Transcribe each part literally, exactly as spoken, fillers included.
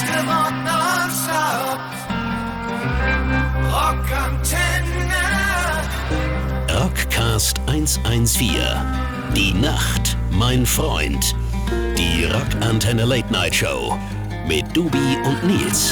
beste Rock nonstop. Rockantenne. Rockcast hundertvierzehn. Die Nacht, mein Freund. Die Rockantenne Late Night Show mit Dubi und Nils.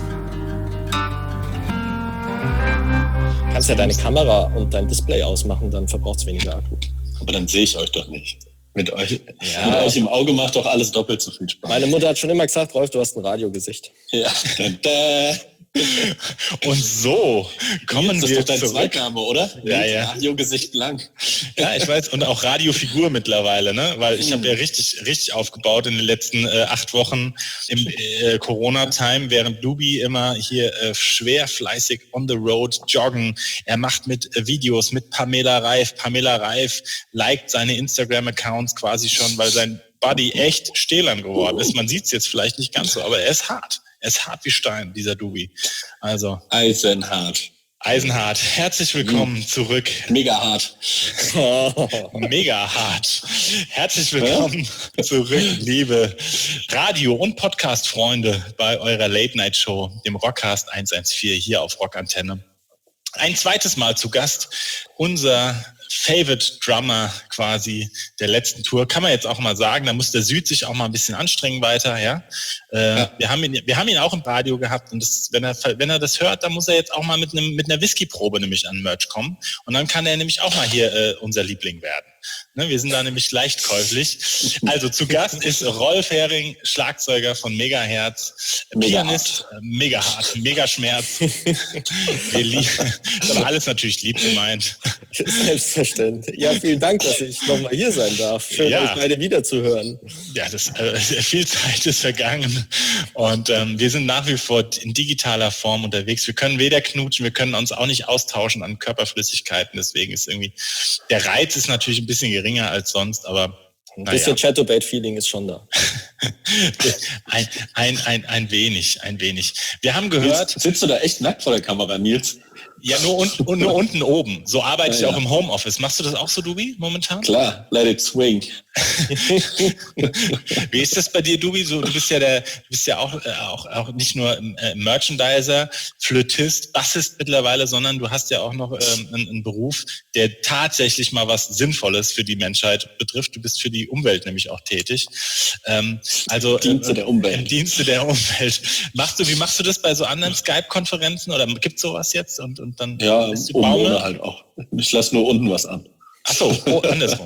Kannst ja deine Kamera und dein Display ausmachen, dann verbraucht es weniger Akku. Aber dann sehe ich euch doch nicht. Mit euch, ja. mit euch im Auge macht doch alles doppelt so viel Spaß. Meine Mutter hat schon immer gesagt, Rolf, du hast ein Radiogesicht. Ja. Da. Und so kommen das wir ist doch dein zurück. Zweitname, oder? Ja, ja. Radiogesicht lang. Ja, ich weiß. Und auch Radiofigur mittlerweile, ne? Weil ich habe ja richtig, richtig aufgebaut in den letzten äh, acht Wochen im äh, Corona-Time, während Dubi immer hier äh, schwer fleißig on the road joggen. Er macht mit äh, Videos mit Pamela Reif. Pamela Reif liked seine Instagram-Accounts quasi schon, weil sein Buddy echt stählern geworden ist. Man sieht es jetzt vielleicht nicht ganz so, aber er ist hart. Er ist hart wie Stein, dieser Dubi. Also Eisenhart. Eisenhart. Herzlich willkommen zurück. Mega hart. Mega hart. Herzlich willkommen zurück, liebe Radio- und Podcast-Freunde bei eurer Late-Night-Show, dem Rockcast hundertvierzehn hier auf Rockantenne. Ein zweites Mal zu Gast unser Favorite Drummer quasi der letzten Tour, kann man jetzt auch mal sagen. Da muss der Süd sich auch mal ein bisschen anstrengen weiter, ja. Äh, ja. Wir haben ihn, wir haben ihn auch im Radio gehabt und das, wenn er, wenn er das hört, dann muss er jetzt auch mal mit einem, mit einer Whisky-Probe nämlich an Merch kommen und dann kann er nämlich auch mal hier äh, unser Liebling werden. Ne, wir sind da nämlich leicht käuflich. Also zu Gast ist Rolf Hering, Schlagzeuger von Megaherz, Mega Pianist, hart. Mega hart, mega Schmerz. Wir lieben, das ist alles natürlich lieb gemeint. Selbstverständlich. Ja, vielen Dank, dass ich nochmal hier sein darf. Schön, ja. euch beide wiederzuhören. Ja, das, äh, viel Zeit ist vergangen und ähm, wir sind nach wie vor in digitaler Form unterwegs. Wir können weder knutschen, wir können uns auch nicht austauschen an Körperflüssigkeiten. Deswegen ist irgendwie, der Reiz ist natürlich ein bisschen geringer als sonst, aber ein bisschen ja. Chatterbait-Feeling ist schon da. ein, ein, ein, ein wenig, ein wenig. Wir haben gehört... Nils, sitzt du da echt nackt vor der Kamera, Nils? Ja, nur, un, nur unten oben. So arbeite ja, ich auch ja. im Homeoffice. Machst du das auch so, Dubi, momentan? Klar, let it swing. Wie ist das bei dir, Dubi? So, du bist ja der, du bist ja auch, äh, auch, auch nicht nur äh, Merchandiser, Flötist, Bassist mittlerweile, sondern du hast ja auch noch ähm, einen, einen Beruf, der tatsächlich mal was Sinnvolles für die Menschheit betrifft. Du bist für die Umwelt nämlich auch tätig. Ähm, also Im Dienste äh, der Umwelt. Im Dienste der Umwelt. Machst du, wie machst du das bei so anderen Skype-Konferenzen oder gibt's sowas jetzt? Und, und dann ja, bist du oben Baume? ohne halt auch. Ich lasse nur unten was an. Ach so, oh, andersrum.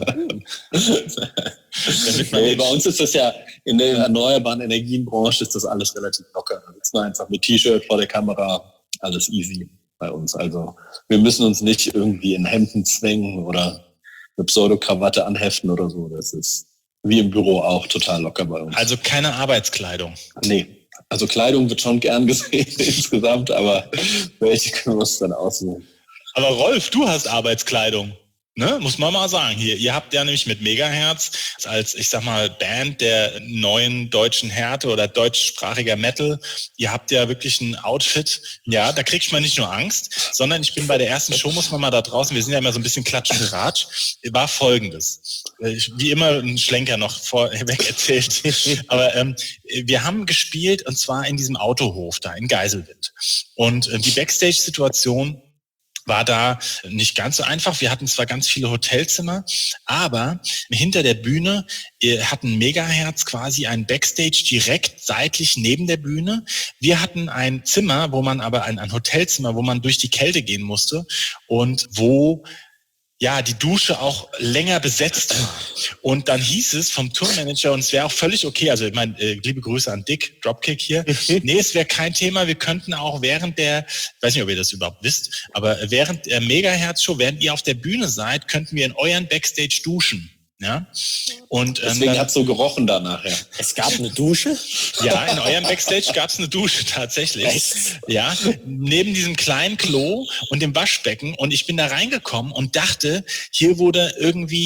Nee, bei uns ist das ja, in der erneuerbaren Energienbranche ist das alles relativ locker. Da sitzen wir einfach mit T-Shirt vor der Kamera, alles easy bei uns. Also wir müssen uns nicht irgendwie in Hemden zwängen oder eine Pseudo-Krawatte anheften oder so. Das ist wie im Büro auch total locker bei uns. Also keine Arbeitskleidung? Nee. Also Kleidung wird schon gern gesehen insgesamt, aber welche können wir uns dann aussuchen? Aber Rolf, du hast Arbeitskleidung. Ne, muss man mal sagen. Hier, ihr habt ja nämlich mit Megaherz als, ich sag mal, Band der neuen deutschen Härte oder deutschsprachiger Metal, ihr habt ja wirklich ein Outfit, ja, da kriegt man nicht nur Angst, sondern ich bin bei der ersten Show, muss man mal da draußen, wir sind ja immer so ein bisschen Klatsch und Ratsch, war folgendes. Ich, wie immer ein Schlenker noch vorweg erzählt. Aber ähm, wir haben gespielt und zwar in diesem Autohof da in Geiselwind. Und äh, die Backstage-Situation war da nicht ganz so einfach. Wir hatten zwar ganz viele Hotelzimmer, aber hinter der Bühne hatten Megaherz quasi ein Backstage direkt seitlich neben der Bühne. Wir hatten ein Zimmer, wo man aber ein, ein Hotelzimmer, wo man durch die Kälte gehen musste und wo ja, die Dusche auch länger besetzt war. Und dann hieß es vom Tourmanager, und es wäre auch völlig okay, also ich meine, äh, liebe Grüße an Dick, Dropkick hier, nee, es wäre kein Thema, wir könnten auch während der, ich weiß nicht, ob ihr das überhaupt wisst, aber während der Megaherz-Show, während ihr auf der Bühne seid, könnten wir in euren Backstage duschen. Ja? Und, ähm, deswegen hat es so gerochen da nachher. Es gab eine Dusche? Ja, in eurem Backstage gab es eine Dusche tatsächlich. Echt? Ja, neben diesem kleinen Klo und dem Waschbecken. Und ich bin da reingekommen und dachte, hier wurde irgendwie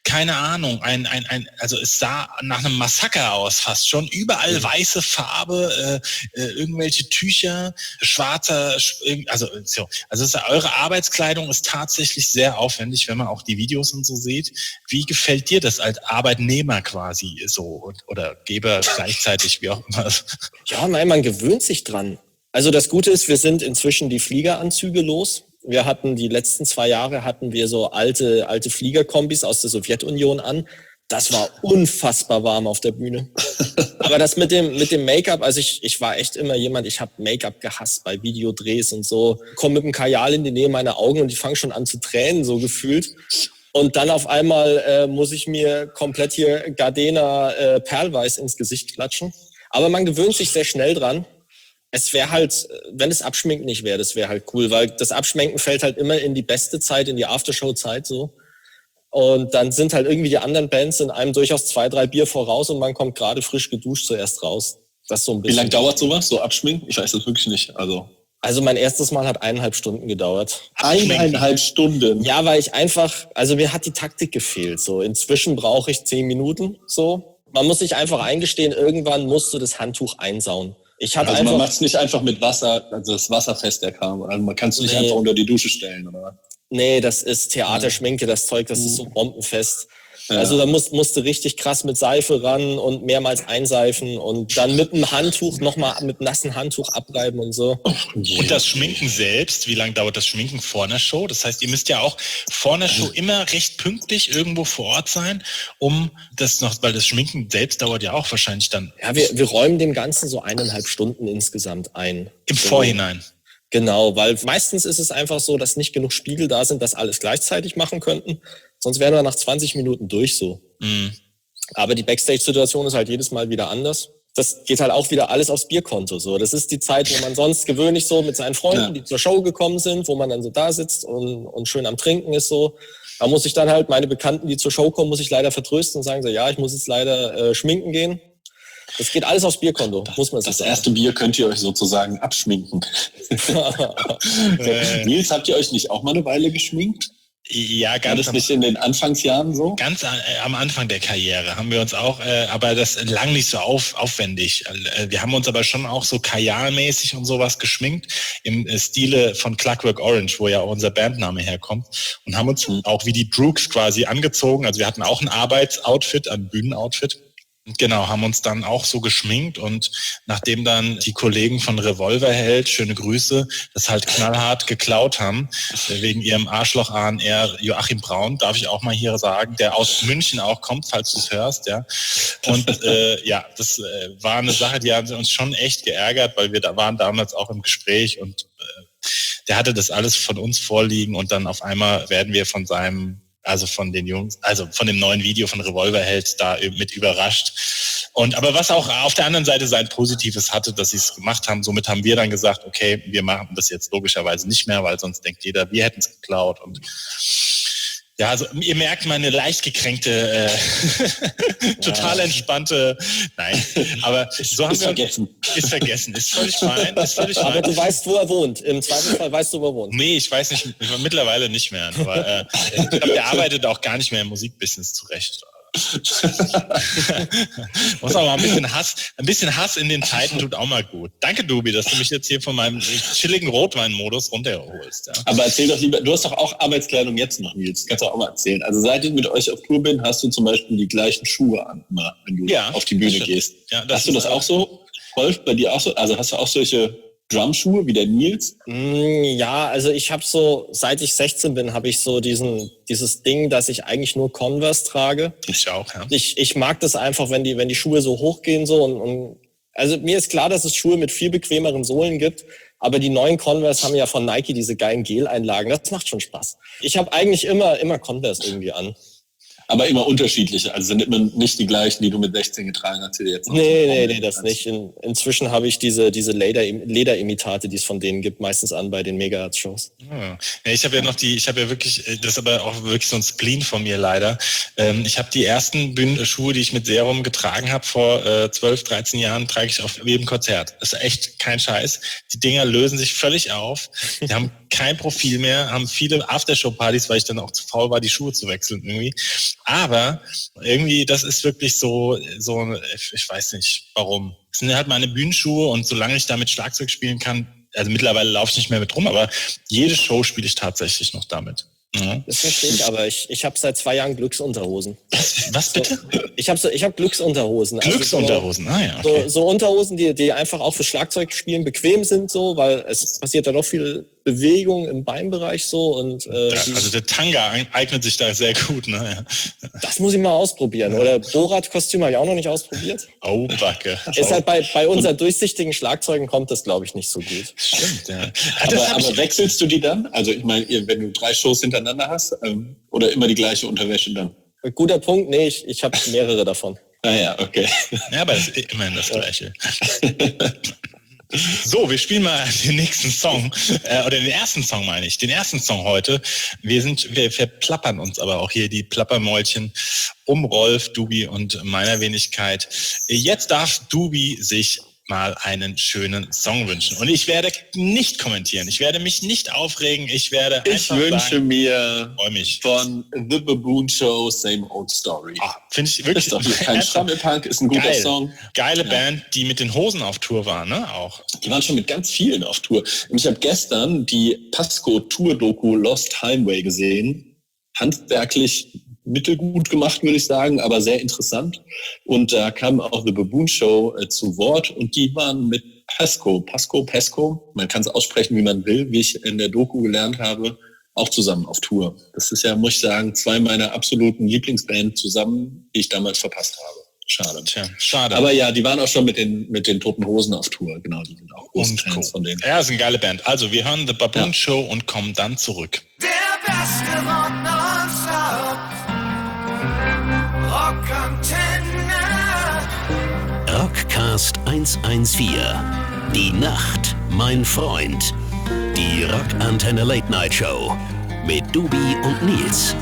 keine Ahnung, ein, ein, ein, also es sah nach einem Massaker aus fast schon. Überall weiße Farbe, äh, äh, irgendwelche Tücher, schwarzer, also so. Also es ist, eure Arbeitskleidung ist tatsächlich sehr aufwendig, wenn man auch die Videos und so sieht. Wie gefällt dir das als Arbeitnehmer quasi so oder Geber gleichzeitig, wie auch immer? Ja, nein, man gewöhnt sich dran. Also das Gute ist, wir sind inzwischen die Fliegeranzüge los. Wir hatten die letzten zwei Jahre hatten wir so alte alte Fliegerkombis aus der Sowjetunion an. Das war unfassbar warm auf der Bühne. Aber das mit dem mit dem Make-up, also ich ich war echt immer jemand, ich habe Make-up gehasst bei Videodrehs und so. Komm mit dem Kajal in die Nähe meiner Augen und ich fange schon an zu tränen, so gefühlt. Und dann auf einmal äh, muss ich mir komplett hier Gardena äh, Perlweiß ins Gesicht klatschen. Aber man gewöhnt sich sehr schnell dran. Es wäre halt, wenn das Abschminken nicht wäre, das wäre halt cool, weil das Abschminken fällt halt immer in die beste Zeit, in die Aftershow-Zeit so. Und dann sind halt irgendwie die anderen Bands in einem durchaus zwei, drei Bier voraus und man kommt gerade frisch geduscht zuerst raus. Das ist so ein bisschen. Wie lange dauert sowas, so Abschminken? Ich weiß das wirklich nicht. Also Also mein erstes Mal hat eineinhalb Stunden gedauert. Eineinhalb Stunden? Ja, weil ich einfach, also mir hat die Taktik gefehlt. So inzwischen brauche ich zehn Minuten so. Man muss sich einfach eingestehen, irgendwann musst du das Handtuch einsauen. Ich hatte also einfach, man macht es nicht einfach mit Wasser, also das Wasserfest der kam. Also man kann es nicht Nee. einfach unter die Dusche stellen, oder? Nee, das ist Theaterschminke, das Zeug, das ist so bombenfest. Ja. Also da musst, musst du richtig krass mit Seife ran und mehrmals einseifen und dann mit einem Handtuch nochmal mit nassen Handtuch abreiben und so. Und das Schminken selbst, wie lange dauert das Schminken vor einer Show? Das heißt, ihr müsst ja auch vor einer Show immer recht pünktlich irgendwo vor Ort sein, um das noch, weil das Schminken selbst dauert ja auch wahrscheinlich dann Ja, wir, wir räumen dem Ganzen so eineinhalb Stunden insgesamt ein. im Vorhinein. Genau, weil meistens ist es einfach so, dass nicht genug Spiegel da sind, dass alles gleichzeitig machen könnten. Sonst wären wir nach zwanzig Minuten durch so. Mhm. Aber die Backstage-Situation ist halt jedes Mal wieder anders. Das geht halt auch wieder alles aufs Bierkonto. So, das ist die Zeit, wo man sonst gewöhnlich so mit seinen Freunden, Ja. die zur Show gekommen sind, wo man dann so da sitzt und, und schön am Trinken ist so. Da muss ich dann halt meine Bekannten, die zur Show kommen, muss ich leider vertrösten und sagen so, ja, ich muss jetzt leider äh, schminken gehen. Das geht alles aufs Bierkonto, muss man sich Das sagen. erste Bier könnt ihr euch sozusagen abschminken. Äh, Nils, habt ihr euch nicht auch mal eine Weile geschminkt? Ja, War ganz das am, nicht in den Anfangsjahren so? ganz an, äh, am Anfang der Karriere haben wir uns auch, äh, aber das lang nicht so auf, aufwendig. Äh, wir haben uns aber schon auch so kajalmäßig und sowas geschminkt im äh, Stile von Clockwork Orange, wo ja auch unser Bandname herkommt, und haben uns auch wie die Droogs quasi angezogen. Also wir hatten auch ein Arbeitsoutfit, ein Bühnenoutfit. Genau, haben uns dann auch so geschminkt, und nachdem dann die Kollegen von Revolverheld, schöne Grüße, das halt knallhart geklaut haben, wegen ihrem Arschloch A N R Joachim Braun, darf ich auch mal hier sagen, der aus München auch kommt, falls du es hörst, ja. Und äh, ja, das äh, war eine Sache, die haben uns schon echt geärgert, weil wir da waren damals auch im Gespräch, und äh, der hatte das alles von uns vorliegen, und dann auf einmal werden wir von seinem also von den Jungs, also von dem neuen Video von Revolverheld da mit überrascht. Und aber was auch auf der anderen Seite sein Positives hatte, dass sie es gemacht haben. Somit haben wir dann gesagt, okay, wir machen das jetzt logischerweise nicht mehr, weil sonst denkt jeder, wir hätten es geklaut. Und ja, also ihr merkt meine leicht gekränkte, äh, total entspannte, nein, aber so haben Ist wir vergessen. Ist vergessen, ist völlig fein, ist völlig fein. Aber du weißt, wo er wohnt. Im Zweifelsfall weißt du, wo er wohnt. Nee, ich weiß nicht, mittlerweile nicht mehr. Aber äh, ich glaube, der arbeitet auch gar nicht mehr im Musikbusiness zurecht. Muss aber mal ein bisschen Hass, ein bisschen Hass in den Zeiten tut auch mal gut. Danke, Dubi, dass du mich jetzt hier von meinem chilligen Rotwein-Modus runterholst. Ja. Aber erzähl doch lieber, du hast doch auch Arbeitskleidung jetzt noch, Nils. Kannst du auch mal erzählen. Also seit ich mit euch auf Tour bin, hast du zum Beispiel die gleichen Schuhe an, immer, wenn du Ja, auf die Bühne das stimmt. gehst. Ja, das hast du ist das auch so? Rolf, bei dir auch so? Also hast du auch solche Drumschuhe wie der Nils? Mm, Ja, also ich habe so, seit ich sechzehn bin, habe ich so diesen dieses Ding, dass ich eigentlich nur Converse trage. Ich auch, ja. Ich, ich mag das einfach, wenn die wenn die Schuhe so hochgehen so und, und also mir ist klar, dass es Schuhe mit viel bequemeren Sohlen gibt, aber die neuen Converse haben ja von Nike diese geilen Gel-Einlagen. Das macht schon Spaß. Ich habe eigentlich immer immer Converse irgendwie an. Aber immer unterschiedliche. Also sind immer nicht die gleichen, die du mit sechzehn getragen hast, die du jetzt noch Nee, so nee, nee, das hast. nicht. In, inzwischen habe ich diese diese Leder, Lederimitate, die es von denen gibt, meistens an bei den Mega-Shows. Ja, ich habe ja noch die, ich habe ja wirklich, das ist aber auch wirklich so ein Spleen von mir leider. Ähm, ich habe die ersten Bühnenschuhe, die ich mit Serum getragen habe vor äh, zwölf, dreizehn Jahren, trage ich auf jedem Konzert. Das ist echt kein Scheiß. Die Dinger lösen sich völlig auf. Die haben kein Profil mehr, haben viele Aftershow-Partys, weil ich dann auch zu faul war, die Schuhe zu wechseln irgendwie. Aber irgendwie, das ist wirklich so, so, ich weiß nicht warum. Es sind halt meine Bühnenschuhe und solange ich damit Schlagzeug spielen kann, also mittlerweile laufe ich nicht mehr mit rum, aber jede Show spiele ich tatsächlich noch damit. Ja. Das verstehe ich, aber ich, ich habe seit zwei Jahren Glücksunterhosen. Was bitte? So, ich habe so, ich hab Glücksunterhosen. Glücksunterhosen, also so, ah ja. Okay. So, so Unterhosen, die, die einfach auch für Schlagzeugspielen bequem sind, so, weil es passiert da doch viel Bewegung im Beinbereich so. Und, äh, ja, also der Tanga eignet sich da sehr gut. Ne? Ja. Das muss ich mal ausprobieren. Oder Borat-Kostüm habe ich auch noch nicht ausprobiert. Oh, Backe. Ist halt bei, bei unseren durchsichtigen Schlagzeugen kommt das, glaube ich, nicht so gut. Stimmt, ja. Aber, aber wechselst du die dann? Also ich meine, wenn du drei Shows hintereinander hast, ähm, oder immer die gleiche Unterwäsche dann? Guter Punkt, nee, ich, ich habe mehrere davon. Ah ja, okay. Ja, aber es ist immerhin das Gleiche. So, wir spielen mal den nächsten Song, äh, oder den ersten Song meine ich, den ersten Song heute. Wir sind, wir verplappern uns aber auch hier die Plappermäulchen um Rolf, Dubi und meiner Wenigkeit. Jetzt darf Dubi sich mal einen schönen Song wünschen. Und ich werde nicht kommentieren, ich werde mich nicht aufregen, ich werde Ich einfach wünsche sagen, mir freu mich. von The Baboon Show Same Old Story. Ah, finde ich wirklich Ist doch hier kein Schrammelpunk, ist ein guter geil. Song. Geile Ja. Band, die mit den Hosen auf Tour war, ne? Auch. Die waren schon mit ganz vielen auf Tour. Und ich habe gestern die Pasco-Tour-Doku Lost Highway gesehen. Handwerklich mittelgut gemacht, würde ich sagen, aber sehr interessant. Und da kam auch The Baboon Show äh, zu Wort und die waren mit Pasco, Pasco, Pasco, man kann es aussprechen, wie man will, wie ich in der Doku gelernt habe, auch zusammen auf Tour. Das ist ja, muss ich sagen, zwei meiner absoluten Lieblingsbands zusammen, die ich damals verpasst habe. Schade. Tja, schade. Aber ja, die waren auch schon mit den, mit den Toten Hosen auf Tour. Genau, die sind auch große Und Fans Co. von denen. Ja, ist eine geile Band. Also, wir hören The Baboon Ja. Show und kommen dann zurück. Der beste Rock nonstop. Rockantenne. Rockcast hundertvierzehn. Die Nacht, mein Freund. Die Rockantenne Late Night Show mit Dubi und Nils.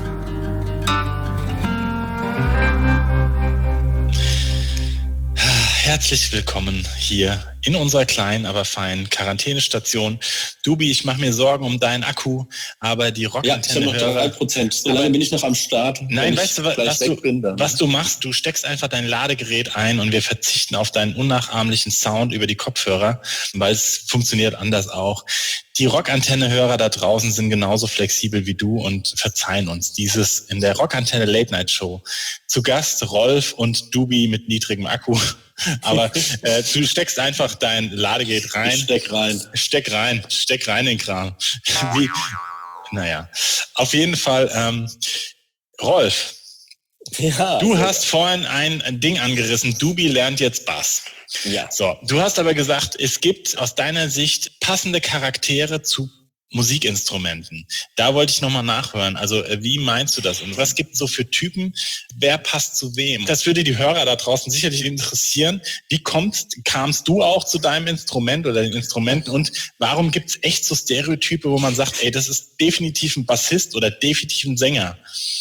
Herzlich willkommen hier in unserer kleinen, aber feinen Quarantänestation. Dubi, ich mache mir Sorgen um deinen Akku, aber die Ja, ich habe Rockantenne noch drei Prozent. So lange bin ich noch am Start. Nein, wenn weißt du, ich was, gleich was, weg du, bin, dann. was du machst? Du steckst einfach dein Ladegerät ein und wir verzichten auf deinen unnachahmlichen Sound über die Kopfhörer, weil es funktioniert anders auch. Die Rockantenne-Hörer da draußen sind genauso flexibel wie du und verzeihen uns dieses in der Rockantenne Late Night Show. Zu Gast Rolf und Dubi mit niedrigem Akku. Aber äh, du steckst einfach dein Ladegerät rein. Ich steck rein. Steck rein, steck rein in den Kram. Wie, naja, auf jeden Fall, ähm, Rolf, Ja, du also, hast vorhin ein, ein Ding angerissen. Dubi lernt jetzt Bass. Ja. So, du hast aber gesagt, es gibt aus deiner Sicht passende Charaktere zu Musikinstrumenten. Da wollte ich nochmal nachhören. Also äh, wie meinst du das? Und was gibt es so für Typen? Wer passt zu wem? Das würde die Hörer da draußen sicherlich interessieren. Wie kommst, kamst du auch zu deinem Instrument oder den Instrumenten? Und warum gibt es echt so Stereotype, wo man sagt, ey, das ist definitiv ein Bassist oder definitiv ein Sänger?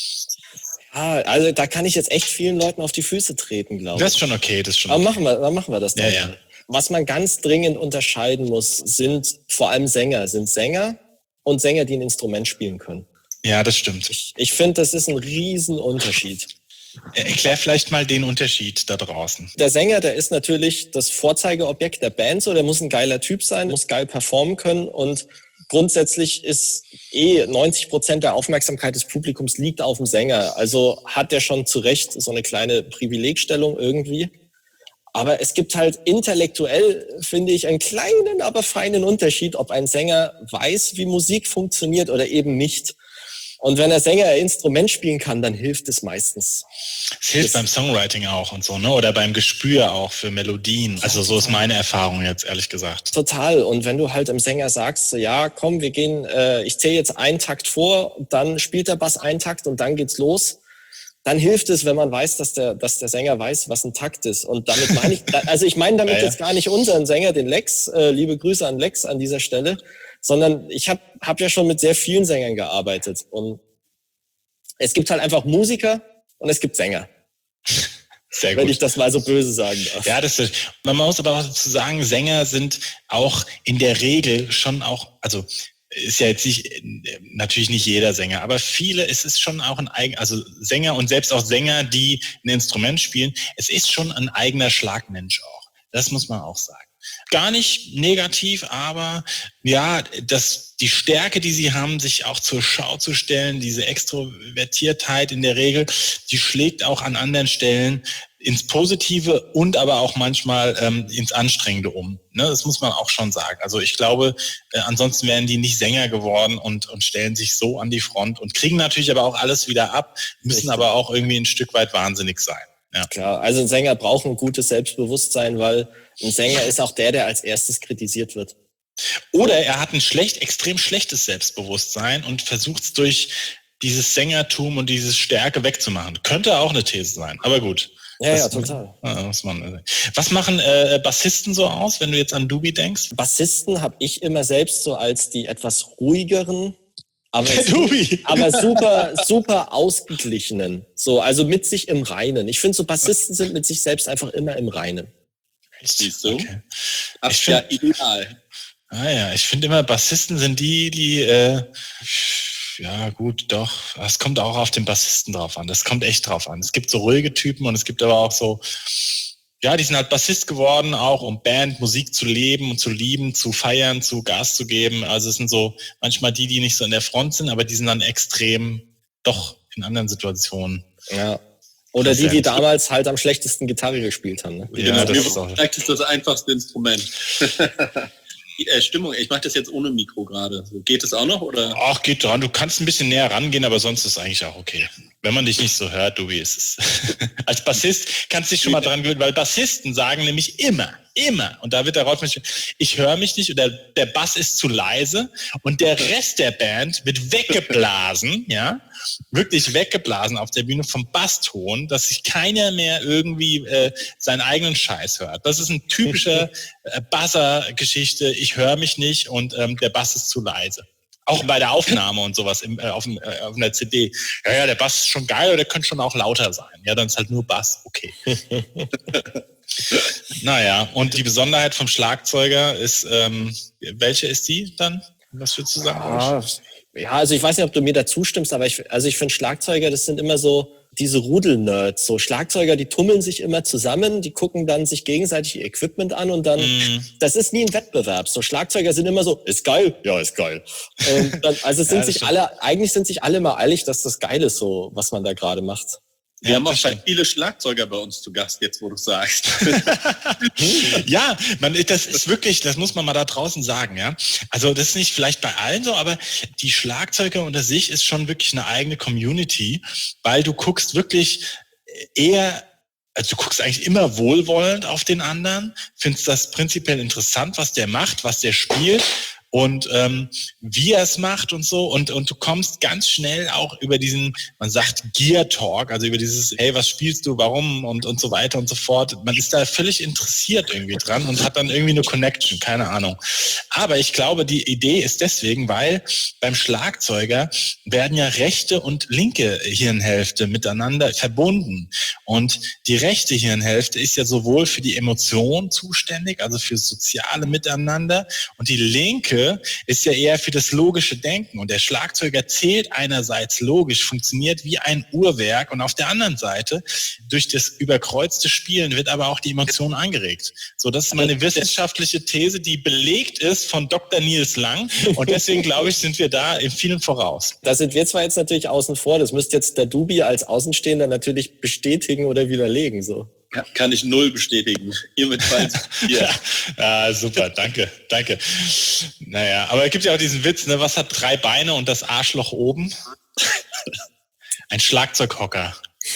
Ah, also da kann ich jetzt echt vielen Leuten auf die Füße treten, glaube ich. Das ist schon okay, das ist schon Aber okay. machen wir, dann machen wir das doch. Ja, ja. Was man ganz dringend unterscheiden muss, sind vor allem Sänger, sind Sänger und Sänger, die ein Instrument spielen können. Ja, das stimmt. Ich, ich finde, das ist ein Riesenunterschied. Erklär vielleicht mal den Unterschied da draußen. Der Sänger, der ist natürlich das Vorzeigeobjekt der Band, so der muss ein geiler Typ sein, muss geil performen können und grundsätzlich ist eh neunzig Prozent der Aufmerksamkeit des Publikums liegt auf dem Sänger. Also hat der schon zu Recht so eine kleine Privilegstellung irgendwie. Aber es gibt halt intellektuell, finde ich, einen kleinen, aber feinen Unterschied, ob ein Sänger weiß, wie Musik funktioniert oder eben nicht. Und wenn der Sänger ein Instrument spielen kann, dann hilft es meistens. Es hilft beim Songwriting auch und so, ne? Oder beim Gespür auch für Melodien. Also so ist meine Erfahrung jetzt, ehrlich gesagt. Total. Und wenn du halt dem Sänger sagst, so, ja, komm, wir gehen, äh, ich zähle jetzt einen Takt vor, dann spielt der Bass einen Takt und dann geht's los. Dann hilft es, wenn man weiß, dass der, dass der Sänger weiß, was ein Takt ist. Und damit meine ich, also ich meine damit ja, ja. jetzt gar nicht unseren Sänger, den Lex, äh, liebe Grüße an Lex an dieser Stelle, sondern ich habe hab ja schon mit sehr vielen Sängern gearbeitet. Und es gibt halt einfach Musiker und es gibt Sänger. Sehr Wenn gut. ich das mal so böse sagen darf. Ja, das ist, man muss aber auch dazu sagen, Sänger sind auch in der Regel schon auch, also ist ja jetzt nicht, natürlich nicht jeder Sänger, aber viele, es ist schon auch ein eigen, also Sänger und selbst auch Sänger, die ein Instrument spielen, es ist schon ein eigener Schlagmensch auch. Das muss man auch sagen. Gar nicht negativ, aber ja, das, die Stärke, die sie haben, sich auch zur Schau zu stellen, diese Extrovertiertheit in der Regel, die schlägt auch an anderen Stellen ins Positive und aber auch manchmal ähm, ins Anstrengende um. Ne, das muss man auch schon sagen. Also ich glaube, äh, ansonsten wären die nicht Sänger geworden und, und stellen sich so an die Front und kriegen natürlich aber auch alles wieder ab, müssen Richtig. aber auch irgendwie ein Stück weit wahnsinnig sein. Ja. Klar, also ein Sänger braucht ein gutes Selbstbewusstsein, weil ein Sänger ist auch der, der als erstes kritisiert wird. Oder er hat ein schlecht, extrem schlechtes Selbstbewusstsein und versucht es durch dieses Sängertum und diese Stärke wegzumachen. Könnte auch eine These sein, aber gut. Ja, das, ja, total. Was, man, was machen äh, Bassisten so aus, wenn du jetzt an Dubi denkst? Bassisten habe ich immer selbst so als die etwas ruhigeren, aber, Dubi. aber super, super ausgeglichenen. So, also mit sich im Reinen. Ich finde, so Bassisten sind mit sich selbst einfach immer im Reinen. Siehst du? Okay. Ach, ich ja, find, ideal. Ah ja, ich finde immer, Bassisten sind die, die, äh, ja gut, doch, es kommt auch auf den Bassisten drauf an. Das kommt echt drauf an. Es gibt so ruhige Typen und es gibt aber auch so, ja, die sind halt Bassist geworden, auch um Band, Musik zu leben und zu lieben, zu feiern, zu Gas zu geben. Also es sind so manchmal die, die nicht so in der Front sind, aber die sind dann extrem doch in anderen Situationen. Ja. Oder die, die damals halt am schlechtesten Gitarre gespielt haben. Ne? Ja, das ist auch. Vielleicht ist das einfachste Instrument. äh, Stimmung, ich mache das jetzt ohne Mikro gerade. Geht das auch noch? Oder? Ach, geht dran. Du kannst ein bisschen näher rangehen, aber sonst ist es eigentlich auch okay. Wenn man dich nicht so hört, du wie ist es. Als Bassist kannst du dich schon mal dran gewöhnen, weil Bassisten sagen nämlich immer, immer, und da wird der Rolf mich, ich höre mich nicht, oder der Bass ist zu leise und der Rest der Band wird weggeblasen, ja, wirklich weggeblasen auf der Bühne vom Basston, dass sich keiner mehr irgendwie äh, seinen eigenen Scheiß hört. Das ist ein typischer äh, Buzzer-Geschichte, ich höre mich nicht und ähm, der Bass ist zu leise. Auch bei der Aufnahme und sowas im, äh, auf, dem, äh, auf einer C D. Ja, ja, der Bass ist schon geil, oder der könnte schon auch lauter sein. Ja, dann ist halt nur Bass, okay. Naja, und die Besonderheit vom Schlagzeuger ist, ähm, welche ist die dann? Was würdest du sagen? Ah, ja, also ich weiß nicht, ob du mir da zustimmst, aber ich, also ich finde Schlagzeuger, das sind immer so diese Rudelnerds. So Schlagzeuger, die tummeln sich immer zusammen, die gucken dann sich gegenseitig ihr Equipment an und dann, mm. das ist nie ein Wettbewerb. So Schlagzeuger sind immer so, ist geil? Ja, ist geil. Und dann, also sind ja, sich stimmt. alle, eigentlich sind sich alle mal eilig, dass das geil ist, so, was man da gerade macht. Wir ja, haben auch viele Schlagzeuger bei uns zu Gast, jetzt wo du sagst. Ja, man, das ist wirklich, das muss man mal da draußen sagen, ja. Also das ist nicht vielleicht bei allen so, aber die Schlagzeuger unter sich ist schon wirklich eine eigene Community, weil du guckst wirklich eher, also du guckst eigentlich immer wohlwollend auf den anderen, findest das prinzipiell interessant, was der macht, was der spielt. Und ähm, wie er es macht und so. Und und du kommst ganz schnell auch über diesen, man sagt Gear Talk, also über dieses, hey, was spielst du, warum und und so weiter und so fort. Man ist da völlig interessiert irgendwie dran und hat dann irgendwie eine Connection, keine Ahnung. Aber ich glaube, die Idee ist deswegen, weil beim Schlagzeuger werden ja rechte und linke Hirnhälfte miteinander verbunden. Und die rechte Hirnhälfte ist ja sowohl für die Emotion zuständig, also für das soziale Miteinander, und die linke ist ja eher für das logische Denken. Und der Schlagzeuger zählt einerseits logisch, funktioniert wie ein Uhrwerk, und auf der anderen Seite, durch das überkreuzte Spielen wird aber auch die Emotion angeregt. So, das ist meine wissenschaftliche These, die belegt ist von Doktor Nils Lang. Und deswegen, glaube ich, sind wir da in vielen voraus. Da sind wir zwar jetzt natürlich außen vor, das müsste jetzt der Dubi als Außenstehender natürlich bestätigen oder widerlegen, so. Ja, kann ich null bestätigen. Hiermit falls hier. Ja, super, danke, danke. Naja, aber es gibt ja auch diesen Witz, ne? Was hat drei Beine und das Arschloch oben? Ein Schlagzeughocker.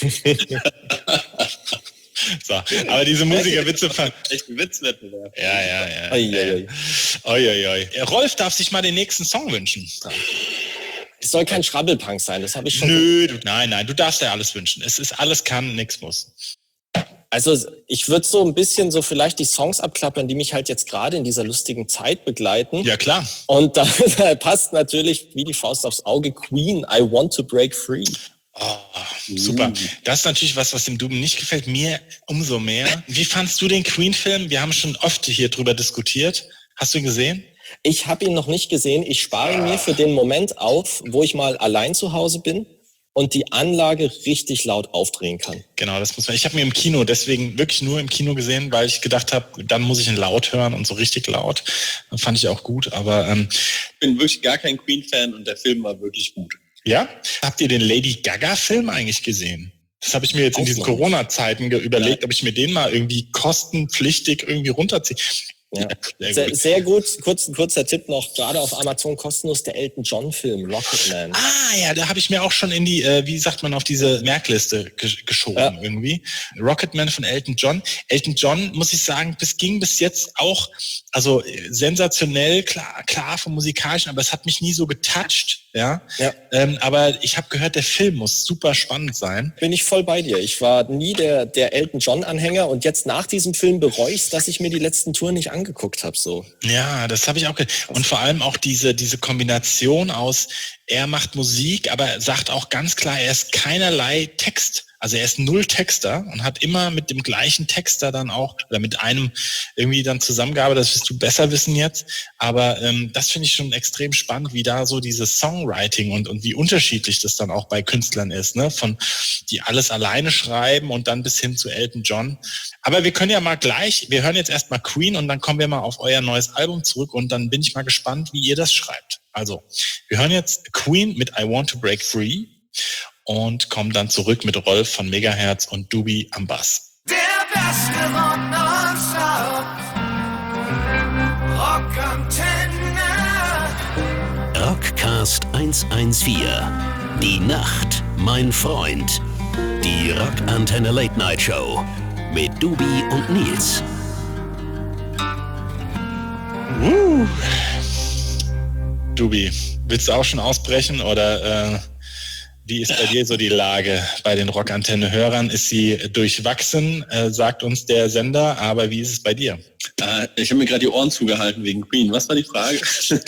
So, aber diese Musikerwitze fand echt ein Witzwettbewerb. Ja, ja, ja. Oi, oi, oi. Oi, oi. Rolf darf sich mal den nächsten Song wünschen. Es soll kein Schrabbelpunk sein, das habe ich schon. Nö, du, nein, nein, du darfst ja alles wünschen. Es ist alles kann, nichts muss. Also ich würde so ein bisschen so vielleicht die Songs abklappern, die mich halt jetzt gerade in dieser lustigen Zeit begleiten. Ja, klar. Und da, da passt natürlich wie die Faust aufs Auge Queen, I Want to Break Free. Oh, super. Das ist natürlich was, was dem Duben nicht gefällt. Mir umso mehr. Wie fandst du den Queen-Film? Wir haben schon oft hier drüber diskutiert. Hast du ihn gesehen? Ich habe ihn noch nicht gesehen. Ich spare mir für den Moment auf, wo ich mal allein zu Hause bin und die Anlage richtig laut aufdrehen kann. Genau, das muss man. Ich habe mir im Kino deswegen wirklich nur im Kino gesehen, weil ich gedacht habe, dann muss ich ihn laut hören und so richtig laut. Das fand ich auch gut, aber ähm, Ich bin wirklich gar kein Queen-Fan und der Film war wirklich gut. ja, habt ihr den Lady Gaga-Film eigentlich gesehen? Das habe ich mir jetzt in Auch diesen noch nicht. Corona-Zeiten ge- überlegt, ob ich mir den mal irgendwie kostenpflichtig irgendwie runterziehe. Ja. Sehr Sehr, gut. sehr gut. Kurz, kurzer Tipp noch, gerade auf Amazon kostenlos der Elton John Film, Rocketman. Ah ja, da habe ich mir auch schon in die, äh, wie sagt man, auf diese Merkliste gesch- geschoben Ja. irgendwie. Rocketman von Elton John. Elton John, muss ich sagen, das ging bis jetzt auch, also äh, sensationell, klar, klar vom Musikalischen, aber es hat mich nie so getoucht, ja. Ja. Ähm, aber ich habe gehört, der Film muss super spannend sein. Bin ich voll bei dir. Ich war nie der, der Elton John-Anhänger und jetzt nach diesem Film bereue ich es, dass ich mir die letzten Touren nicht angeguckt habe. So. Ja, das habe ich auch. Ge- und vor allem auch diese diese Kombination aus, er macht Musik, aber sagt auch ganz klar, er ist keinerlei Text. Also er ist null Texter und hat immer mit dem gleichen Texter dann auch oder mit einem irgendwie dann zusammengearbeitet. Das wirst du besser wissen jetzt. Aber ähm, das finde ich schon extrem spannend, wie da so dieses Songwriting und und wie unterschiedlich das dann auch bei Künstlern ist, ne? Von die alles alleine schreiben und dann bis hin zu Elton John. Aber wir können ja mal gleich, wir hören jetzt erstmal Queen und dann kommen wir mal auf euer neues Album zurück und dann bin ich mal gespannt, wie ihr das schreibt. Also, wir hören jetzt Queen mit I Want to Break Free und kommen dann zurück mit Rolf von Megahertz und Dubi am Bass. Der beste Rock nonstop. Rockantenne. Rockcast hundertvierzehn. Die Nacht, mein Freund. Die Rockantenne Late Night Show mit Dubi und Nils. Uh. Dubi, willst du auch schon ausbrechen oder äh, wie ist bei dir so die Lage bei den Rockantenne-Hörern? Ist sie durchwachsen, äh, sagt uns der Sender, aber wie ist es bei dir? Äh, ich habe mir gerade die Ohren zugehalten wegen Queen. Was war die Frage?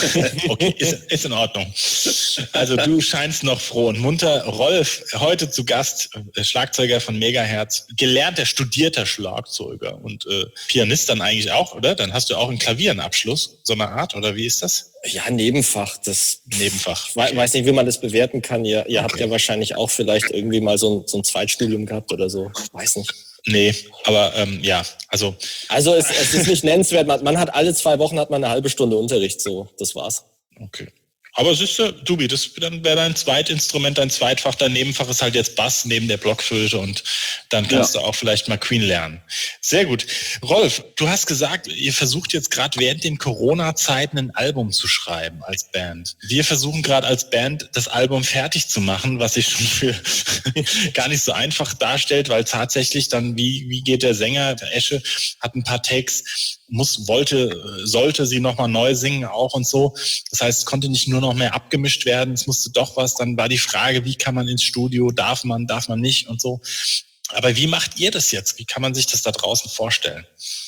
Okay, ist, ist in Ordnung. Also du scheinst noch froh und munter. Rolf, heute zu Gast, äh, Schlagzeuger von Megahertz, gelernter, studierter Schlagzeuger und äh, Pianist dann eigentlich auch, oder? Dann hast du auch einen Klavierenabschluss, so eine Art, oder wie ist das? Ja, Nebenfach. Das Nebenfach. Ich wei- weiß nicht, wie man das bewerten kann. Ihr, ihr habt Okay. ja wahrscheinlich auch vielleicht irgendwie mal so ein, so ein Zweitstudium gehabt oder so. Weiß nicht. Nee, aber ähm, ja, also Also es, es ist nicht nennenswert. Man, man hat alle zwei Wochen hat man eine halbe Stunde Unterricht. So, das war's. okay. Aber siehst du, Dubi, das dann wäre dein Zweitinstrument, dein Zweitfach, dein Nebenfach ist halt jetzt Bass neben der Blockflöte und dann kannst Ja. du auch vielleicht mal Queen lernen. Sehr gut. Rolf, du hast gesagt, ihr versucht jetzt gerade während den Corona-Zeiten ein Album zu schreiben als Band. Wir versuchen gerade als Band das Album fertig zu machen, was sich schon für gar nicht so einfach darstellt, weil tatsächlich dann, wie, wie geht der Sänger, der Esche, hat ein paar Takes, muss, wollte, sollte sie nochmal neu singen auch und so. Das heißt, es konnte nicht nur noch mehr abgemischt werden, es musste doch was. Dann war die Frage, wie kann man ins Studio, darf man, darf man nicht und so. Aber wie macht ihr das jetzt? Wie kann man sich das da draußen vorstellen?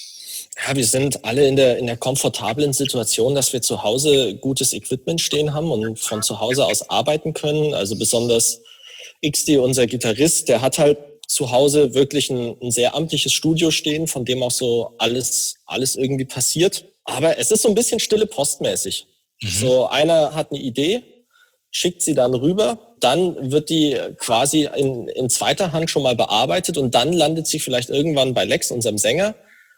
Ja, wir sind alle in der, in der komfortablen Situation, dass wir zu Hause gutes Equipment stehen haben und von zu Hause aus arbeiten können. Also besonders X D, unser Gitarrist, der hat halt zu Hause wirklich ein, ein sehr amtliches Studio stehen, von dem auch so alles, alles irgendwie passiert. Aber es ist so ein bisschen stille postmäßig. Mhm. So einer hat eine Idee, schickt sie dann rüber, dann wird die quasi in, in zweiter Hand schon mal bearbeitet und dann landet sie vielleicht irgendwann bei Lex, unserem Sänger.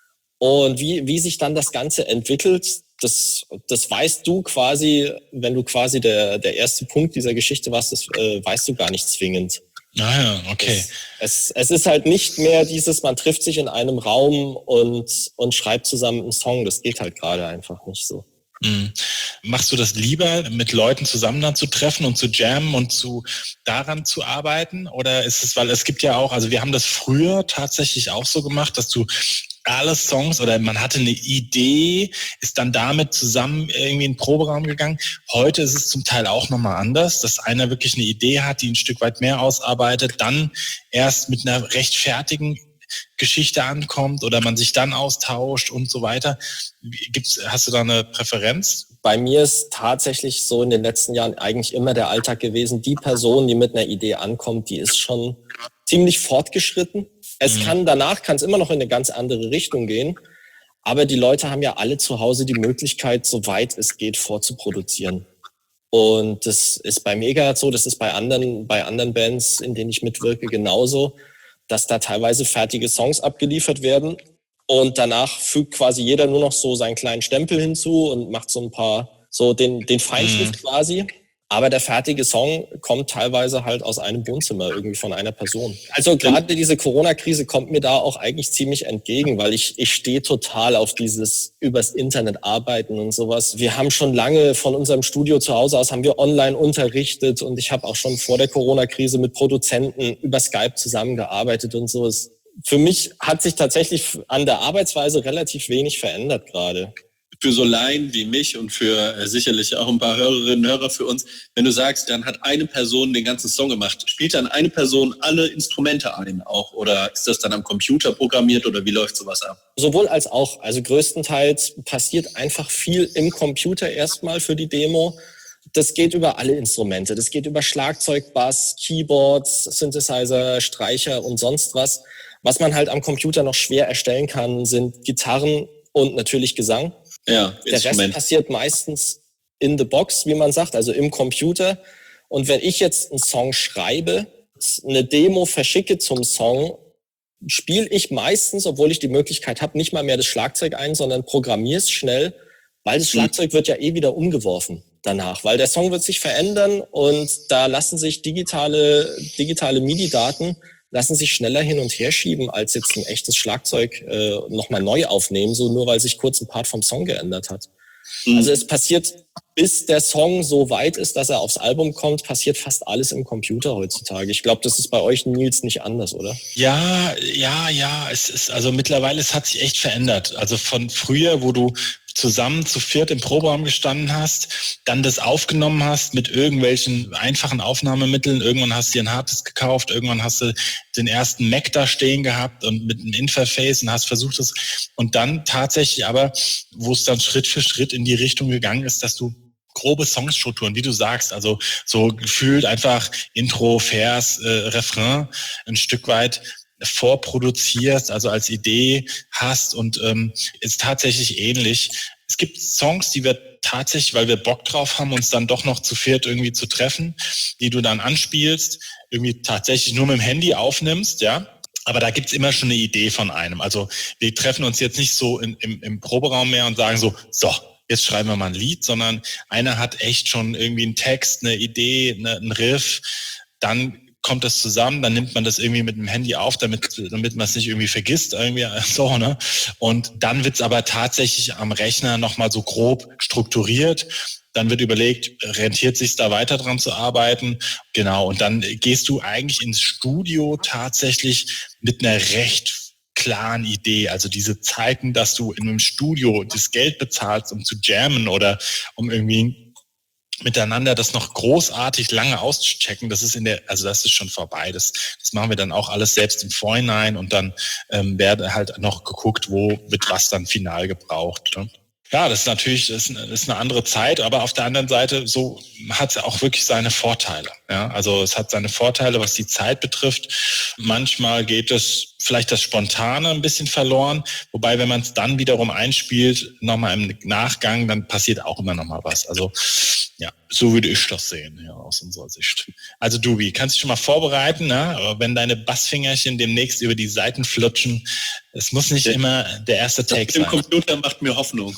Und wie, wie sich dann das Ganze entwickelt, das, das weißt du quasi, wenn du quasi der, der erste Punkt dieser Geschichte warst, das äh, weißt du gar nicht zwingend. Ah ja, okay. Es, es, es ist halt nicht mehr dieses, man trifft sich in einem Raum und, und schreibt zusammen einen Song. Das geht halt gerade einfach nicht so. Mhm. Machst du das lieber, mit Leuten zusammen dann zu treffen und zu jammen und zu daran zu arbeiten? Oder ist es, weil es gibt ja auch, also wir haben das früher tatsächlich auch so gemacht, dass du alle Songs oder man hatte eine Idee, ist dann damit zusammen irgendwie in den Proberaum gegangen. Heute ist es zum Teil auch nochmal anders, dass einer wirklich eine Idee hat, die ein Stück weit mehr ausarbeitet, dann erst mit einer recht fertigen Geschichte ankommt oder man sich dann austauscht und so weiter. Gibt's, hast du da eine Präferenz? Bei mir ist tatsächlich so in den letzten Jahren eigentlich immer der Alltag gewesen. Die Person, die mit einer Idee ankommt, die ist schon ziemlich fortgeschritten. Es mhm. kann danach kann es immer noch in eine ganz andere Richtung gehen. Aber die Leute haben ja alle zu Hause die Möglichkeit, soweit es geht, vorzuproduzieren. Und das ist bei Megahertz so, das ist bei anderen, bei anderen Bands, in denen ich mitwirke, genauso, dass da teilweise fertige Songs abgeliefert werden und danach fügt quasi jeder nur noch so seinen kleinen Stempel hinzu und macht so ein paar, so den, den Feinschliff mhm. quasi. Aber der fertige Song kommt teilweise halt aus einem Wohnzimmer irgendwie von einer Person. Also gerade diese Corona-Krise kommt mir da auch eigentlich ziemlich entgegen, weil ich ich stehe total auf dieses übers Internet arbeiten und sowas. Wir haben schon lange von unserem Studio zu Hause aus, haben wir online unterrichtet und ich habe auch schon vor der Corona-Krise mit Produzenten über Skype zusammengearbeitet und so. Für mich hat sich tatsächlich an der Arbeitsweise relativ wenig verändert gerade. Für so Laien wie mich und für äh, sicherlich auch ein paar Hörerinnen und Hörer für uns, wenn du sagst, dann hat eine Person den ganzen Song gemacht, spielt dann eine Person alle Instrumente ein auch oder ist das dann am Computer programmiert oder wie läuft sowas ab? Sowohl als auch. Also größtenteils passiert einfach viel im Computer erstmal für die Demo. Das geht über alle Instrumente. Das geht über Schlagzeug, Bass, Keyboards, Synthesizer, Streicher und sonst was. Was man halt am Computer noch schwer erstellen kann, sind Gitarren und natürlich Gesang. Ja, der Rest passiert meistens in the box, wie man sagt, also im Computer. Und wenn ich jetzt einen Song schreibe, eine Demo verschicke zum Song, spiele ich meistens, obwohl ich die Möglichkeit habe, nicht mal mehr das Schlagzeug ein, sondern programmiere es schnell, weil das Schlagzeug wird ja eh wieder umgeworfen danach, weil der Song wird sich verändern und da lassen sich digitale, digitale MIDI-Daten lassen sich schneller hin und her schieben, als jetzt ein echtes Schlagzeug äh, nochmal neu aufnehmen, so nur weil sich kurz ein Part vom Song geändert hat. Mhm. Also es passiert, bis der Song so weit ist, dass er aufs Album kommt, passiert fast alles im Computer heutzutage. Ich glaube, das ist bei euch, Nils, nicht anders, oder? Ja, ja, ja. Es ist also mittlerweile, es hat sich echt verändert. Also von früher, wo du zusammen zu viert im Proberaum gestanden hast, dann das aufgenommen hast mit irgendwelchen einfachen Aufnahmemitteln. Irgendwann hast du dir ein Harddisk gekauft, irgendwann hast du den ersten Mac da stehen gehabt und mit einem Interface und hast versucht es. Und dann tatsächlich aber, wo es dann Schritt für Schritt in die Richtung gegangen ist, dass du grobe Songstrukturen, wie du sagst, also so gefühlt einfach Intro, Vers, äh, Refrain ein Stück weit vorproduzierst, also als Idee hast und ähm, ist tatsächlich ähnlich. Es gibt Songs, die wir tatsächlich, weil wir Bock drauf haben, uns dann doch noch zu viert irgendwie zu treffen, die du dann anspielst, irgendwie tatsächlich nur mit dem Handy aufnimmst, ja. Aber da gibt's immer schon eine Idee von einem. Also wir treffen uns jetzt nicht so in, im, im Proberaum mehr und sagen so, so, jetzt schreiben wir mal ein Lied, sondern einer hat echt schon irgendwie einen Text, eine Idee, eine, einen Riff, dann kommt das zusammen, dann nimmt man das irgendwie mit dem Handy auf, damit damit man es nicht irgendwie vergisst, irgendwie so, ne? Und dann wird's aber tatsächlich am Rechner nochmal so grob strukturiert. Dann wird überlegt, rentiert sich da weiter dran zu arbeiten? Genau, und dann gehst du eigentlich ins Studio tatsächlich mit einer recht klaren Idee. Also diese Zeiten, dass du in einem Studio das Geld bezahlst, um zu jammen oder um irgendwie miteinander das noch großartig lange auszuchecken, das ist in der, also das ist schon vorbei. Das, das machen wir dann auch alles selbst im Vorhinein und dann ähm, werde halt noch geguckt, wo wird was dann final gebraucht. Ne? Ja, das ist natürlich, das ist, eine, ist eine andere Zeit, aber auf der anderen Seite so hat es auch wirklich seine Vorteile. Ja, also es hat seine Vorteile, was die Zeit betrifft. Manchmal geht es vielleicht das Spontane ein bisschen verloren, wobei wenn man es dann wiederum einspielt, nochmal im Nachgang, dann passiert auch immer nochmal was. Also ja, so würde ich das sehen, ja, aus unserer Sicht. Also Dubi, kannst du dich schon mal vorbereiten, ne? Wenn deine Bassfingerchen demnächst über die Seiten flutschen, es muss nicht immer der erste Take sein. Der Computer macht mir Hoffnung.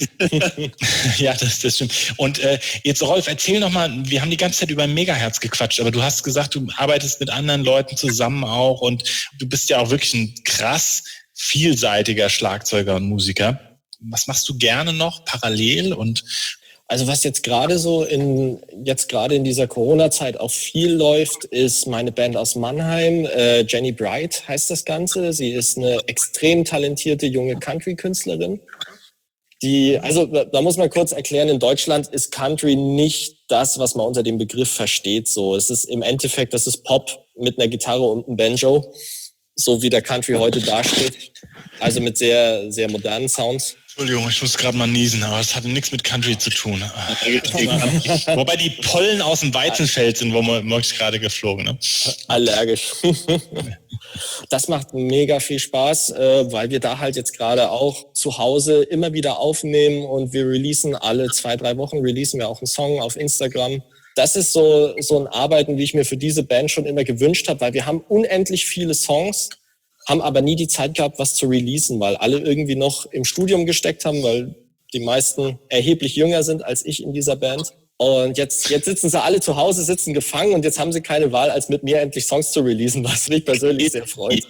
Ja, das, das stimmt. Und äh, jetzt Rolf, erzähl noch mal, wir haben die ganze Zeit über Megahertz gequatscht, aber du hast gesagt, du arbeitest mit anderen Leuten zusammen auch und du bist ja auch wirklich ein krass vielseitiger Schlagzeuger und Musiker. Was machst du gerne noch parallel und Also was jetzt gerade so in jetzt gerade in dieser Corona-Zeit auch viel läuft, ist meine Band aus Mannheim, äh, Jenny Bright heißt das Ganze. Sie ist eine extrem talentierte junge Country-Künstlerin. Die, also da muss man kurz erklären, in Deutschland ist Country nicht das, was man unter dem Begriff versteht. So, es ist im Endeffekt, das ist Pop mit einer Gitarre und einem Banjo, so wie der Country heute dasteht. Also mit sehr sehr modernen Sounds. Entschuldigung, ich muss gerade mal niesen, aber das hat nichts mit Country zu tun. Wobei die Pollen aus dem Weizenfeld sind, wo man möglichst gerade geflogen. Ne? Allergisch. Das macht mega viel Spaß, äh, weil wir da halt jetzt gerade auch zu Hause immer wieder aufnehmen und wir releasen alle zwei, drei Wochen, releasen wir auch einen Song auf Instagram. Das ist so, so ein Arbeiten, wie ich mir für diese Band schon immer gewünscht habe, weil wir haben unendlich viele Songs, haben aber nie die Zeit gehabt, was zu releasen, weil alle irgendwie noch im Studium gesteckt haben, weil die meisten erheblich jünger sind als ich in dieser Band. Und jetzt, jetzt sitzen sie alle zu Hause, sitzen gefangen und jetzt haben sie keine Wahl, als mit mir endlich Songs zu releasen, was mich persönlich sehr freut.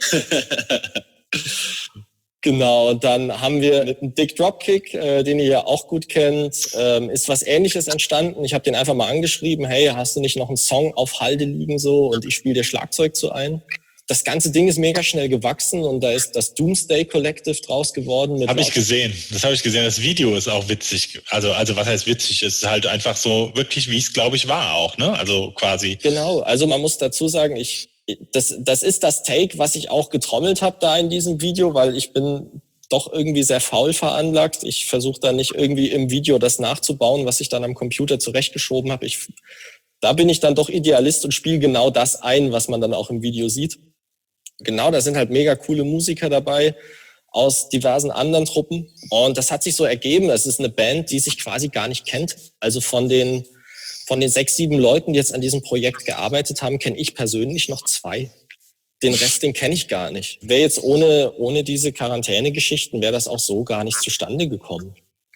Genau, und dann haben wir mit einem Dick Dropkick, äh, den ihr ja auch gut kennt, ähm, ist was Ähnliches entstanden. Ich habe den einfach mal angeschrieben, hey, hast du nicht noch einen Song auf Halde liegen so und ich spiele dir Schlagzeug zu ein. Das ganze Ding ist mega schnell gewachsen und da ist das Doomsday Collective draus geworden. Habe ich gesehen. Das habe ich gesehen. Das Video ist auch witzig. Also, also was heißt witzig? Es ist halt einfach so wirklich, wie es glaube ich war auch, ne? Also quasi. Genau. Also man muss dazu sagen, ich das das ist das Take, was ich auch getrommelt habe da in diesem Video, weil ich bin doch irgendwie sehr faul veranlagt. Ich versuche da nicht irgendwie im Video das nachzubauen, was ich dann am Computer zurechtgeschoben habe. Ich da bin ich dann doch Idealist und spiele genau das ein, was man dann auch im Video sieht. Genau, da sind halt mega coole Musiker dabei aus diversen anderen Truppen. Und das hat sich so ergeben, das ist eine Band, die sich quasi gar nicht kennt. Also von den, von den sechs, sieben Leuten, die jetzt an diesem Projekt gearbeitet haben, kenne ich persönlich noch zwei. Den Rest, den kenne ich gar nicht. Wäre jetzt ohne, ohne diese Quarantäne-Geschichten, wäre das auch so gar nicht zustande gekommen.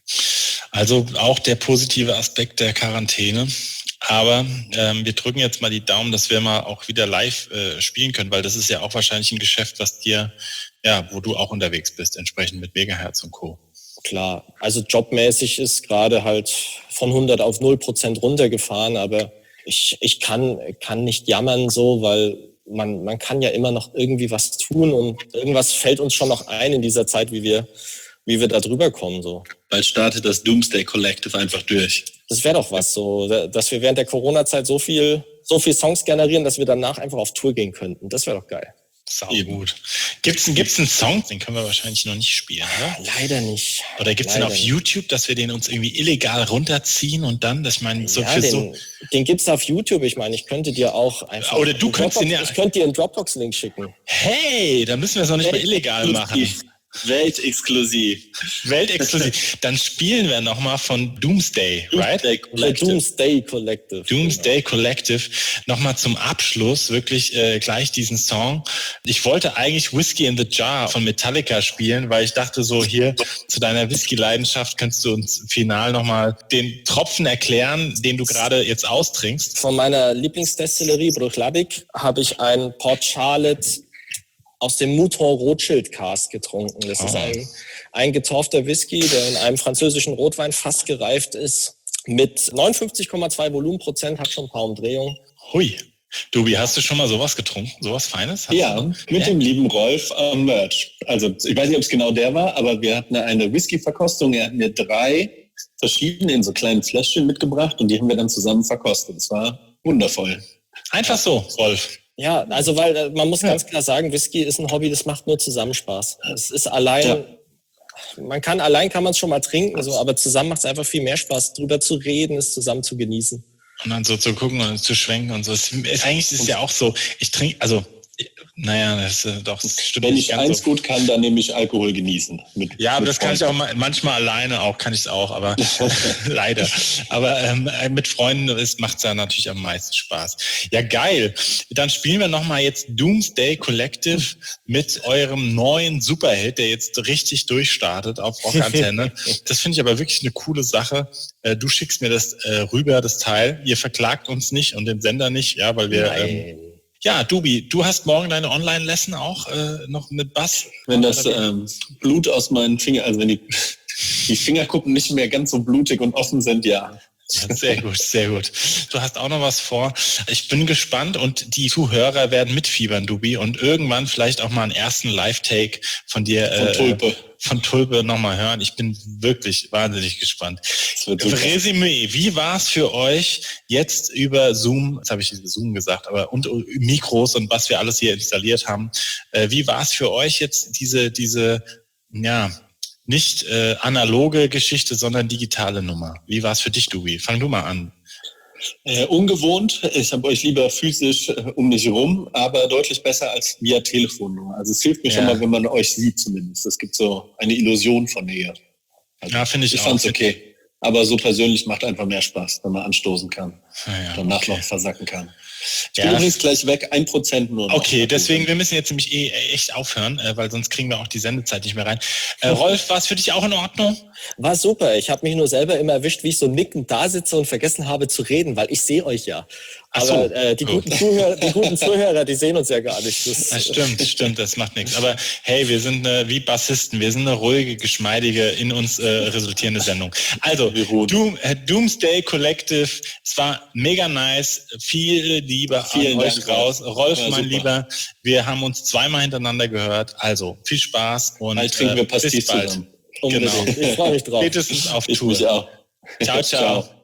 Also auch der positive Aspekt der Quarantäne. Aber ähm, wir drücken jetzt mal die Daumen, dass wir mal auch wieder live äh, spielen können, weil das ist ja auch wahrscheinlich ein Geschäft, was dir, ja, wo du auch unterwegs bist, entsprechend mit Megahertz und Co. Klar, also jobmäßig ist gerade halt von hundert auf null Prozent runtergefahren, aber ich, ich kann, kann nicht jammern so, weil man, man kann ja immer noch irgendwie was tun und irgendwas fällt uns schon noch ein in dieser Zeit, wie wir, wie wir da drüber kommen, so. Bald startet das Doomsday Collective einfach durch. Das wäre doch was so, dass wir während der Corona-Zeit so viel, so viel Songs generieren, dass wir danach einfach auf Tour gehen könnten. Das wäre doch geil. Sau gut. Gibt's, gibt's einen Song, den können wir wahrscheinlich noch nicht spielen, oder? Leider nicht. Oder gibt's Leider den auf nicht. YouTube, dass wir den uns irgendwie illegal runterziehen und dann, dass ich meine, so Ja, für den, so. den gibt's auf YouTube. Ich meine, ich könnte dir auch einfach. Oder du einen könntest den Dropbox- ja- Ich könnte dir einen Dropbox-Link schicken. Hey, da müssen wir es noch nicht mal illegal machen. Weltexklusiv. Weltexklusiv. Dann spielen wir nochmal von Doomsday, right? Doomsday Der Collective. Doomsday Collective. Doomsday Collective. Nochmal zum Abschluss wirklich äh, gleich diesen Song. Ich wollte eigentlich Whiskey in the Jar von Metallica spielen, weil ich dachte so, hier zu deiner Whisky-Leidenschaft kannst du uns final nochmal den Tropfen erklären, den du gerade jetzt austrinkst. Von meiner Lieblingsdestillerie Bruichladdich habe ich ein Port Charlotte aus dem Mouton Rothschild Cask getrunken. Das ist Oh. ein, ein getorfter Whisky, der in einem französischen Rotwein fast gereift ist. Mit neunundfünfzig Komma zwei Volumenprozent, hat schon ein paar Umdrehungen. Hui. Dubi, hast du schon mal sowas getrunken? Sowas Feines? Hast Ja, du? mit Ja? dem lieben Rolf am Merch. Also ich weiß nicht, ob es genau der war, aber wir hatten eine Whisky-Verkostung. Er hat mir drei verschiedene in so kleinen Fläschchen mitgebracht und die haben wir dann zusammen verkostet. Das war wundervoll. Einfach so, Rolf. Ja, also weil äh, man muss Ja. ganz klar sagen, Whisky ist ein Hobby, das macht nur zusammen Spaß. Es ist allein, Ja. man kann allein kann man es schon mal trinken, so, aber zusammen macht es einfach viel mehr Spaß, drüber zu reden, es zusammen zu genießen. Und dann so zu gucken und zu schwenken und so. Es ist, eigentlich ist es ja auch so, ich trinke, also, naja, das ist doch, das stimmt Wenn nicht ich ganz eins so. gut kann, dann nehme ich Alkohol genießen. Mit, Ja, aber mit das kann ich auch Freunden. ma- manchmal alleine auch, kann ich es auch, aber leider. Aber ähm, mit Freunden macht es ja natürlich am meisten Spaß. Ja, geil. Dann spielen wir nochmal jetzt Doomsday Collective mit eurem neuen Superhit, der jetzt richtig durchstartet auf Rockantenne. Das finde ich aber wirklich eine coole Sache. Äh, Du schickst mir das äh, rüber, das Teil. Ihr verklagt uns nicht und den Sender nicht, ja, weil wir... Ähm, ja, Dubi, du hast morgen deine Online-Lesson auch äh, noch mit Bass. Wenn das ähm, Blut aus meinen Fingern, also wenn die, die Fingerkuppen nicht mehr ganz so blutig und offen sind, ja. Ja, sehr gut, sehr gut. Du hast auch noch was vor. Ich bin gespannt und die Zuhörer werden mitfiebern, Dubi, und irgendwann vielleicht auch mal einen ersten Live-Take von dir Von äh, Tulpe. von Tulpe nochmal hören. Ich bin wirklich wahnsinnig gespannt. Das wird super. Resümee, wie war es für euch jetzt über Zoom, jetzt habe ich Zoom gesagt, aber und Mikros und was wir alles hier installiert haben, äh, wie war es für euch jetzt diese, diese, ja, nicht äh, analoge Geschichte, sondern digitale Nummer? Wie war es für dich, Dubi? Fang du mal an. Äh, ungewohnt. Ich habe euch lieber physisch äh, um mich rum, aber deutlich besser als via Telefonnummer. Also es hilft mir Ja. schon mal, wenn man euch sieht zumindest. Es gibt so eine Illusion von Nähe. Also Ja, finde ich, ich auch. fand's okay. Aber so persönlich macht einfach mehr Spaß, wenn man anstoßen kann. Ah, ja, danach okay. noch versacken kann. Ich Ja. bin übrigens gleich weg, ein Prozent nur noch. Okay, deswegen, wir müssen jetzt nämlich eh echt aufhören, äh, weil sonst kriegen wir auch die Sendezeit nicht mehr rein. Äh, Rolf, war es für dich auch in Ordnung? War super. Ich habe mich nur selber immer erwischt, wie ich so nickend da sitze und vergessen habe zu reden, weil ich sehe euch ja. Ach so. Aber äh, die, guten Zuhörer, die guten Zuhörer, die sehen uns ja gar nicht. Das, Das stimmt, stimmt, das macht nichts. Aber hey, wir sind äh, wie Bassisten, wir sind eine ruhige, geschmeidige, in uns äh, resultierende Sendung. Also, Doom, äh, Doomsday Collective, es war mega nice, viel Liebe Vielen an euch Dank, raus. Rolf, ja, mein super. Lieber, wir haben uns zweimal hintereinander gehört, also viel Spaß und Bald trinken wir äh, bis Pastis bald. zusammen. unbedingt. Genau. Ich freue mich drauf. Spätestens auf Ich Tour. mich auch. Ciao, ciao. Ciao.